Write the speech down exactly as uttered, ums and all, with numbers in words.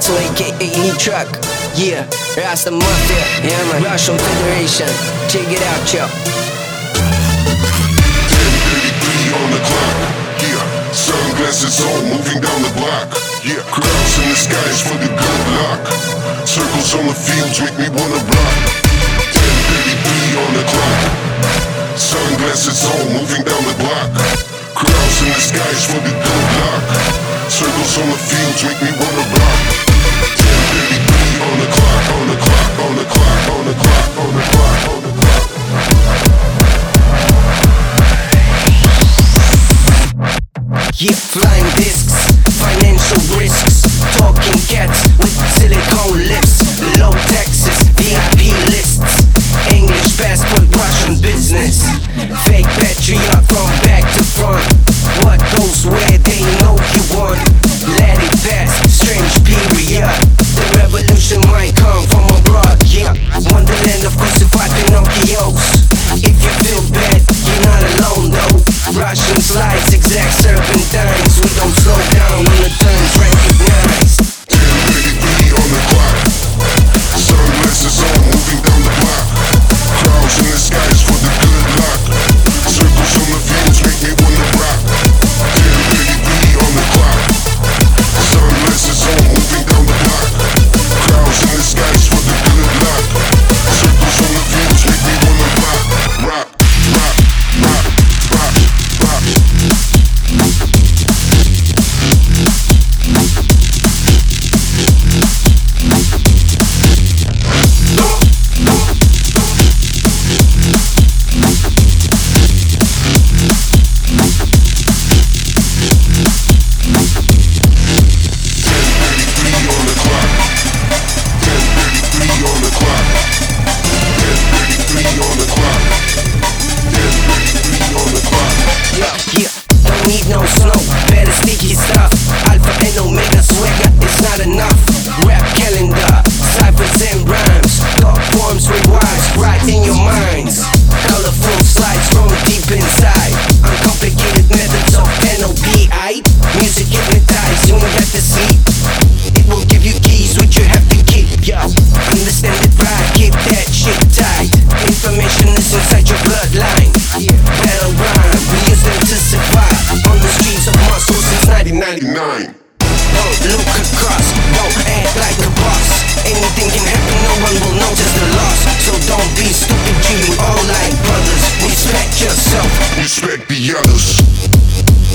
Saxo aka Heat Truck. Yeah, Rasta Mafia, yeah man, Russian Federation. Check it out, yo. ten thirty-three on the clock. Yeah, sunglasses on, moving down the block. Yeah, crowds in the skies for the good luck. Circles on the fields make me wanna rock. ten thirty-three on the clock. Sunglasses on, moving down the block. Crowds in the skies for the good luck. Circles on the fields make me wanna rock. ten thirty-three on the clock, on the clock, on the clock, on the clock, on the clock, on the clock. Yeah, flying discs, financial risks, talking cats with silicone lips, low taxes, V I P lists, English passport, Russian business, fake patriot from back to front. What goes where they know you want. Let it pass, strange period. The revolution might come from abroad, yeah. Wonderland of crucified Pinocchios. If you feel bad, you're not alone though. Russian slides, exact serpentines. We don't slow down when the turns recognized. ten thirty-three on the clock. Sunglasses on, moving down the block. Crowds in the skies for the good luck. Circles on the fields make me wanna rock. ten thirty-three on the clock. Sunglasses on, moving down the block. Crowds in the skies for the good luck. Circles on the fields make me wanna rock. Rock, rock, rock, rock, rock. Yeah, don't need no snow, better sticky stuff. Alpha and Omega swagger, it's not enough. Rap calendar, ciphers and rhymes. Thought forms rewind right in your minds. Colorful slides from deep inside. Uncomplicated methods of N O P I. Music hypnotized, you ain't got to sleep. It will give you keys which you have to keep, yo. Understand it right, keep that shit tight. Information is inside your bloodline. Battle rhyme, we use them to survive. On the streets of Moscow since nineteen ninety-nine. Don't look across, don't act like a boss. Anything can happen, no one will notice the loss. So don't be stupid, G, we all like brothers. Respect yourself, Respect the others.